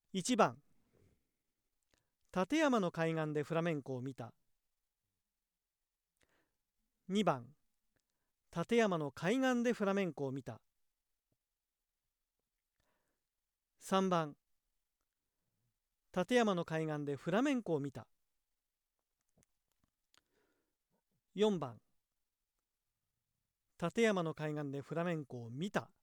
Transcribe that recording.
1番、立山の海岸でフラメンコを見た。2番、立山の海岸でフラメンコを見た。3番、立山の海岸でフラメンコを見た。4番、立山の海岸でフラメンコを見た。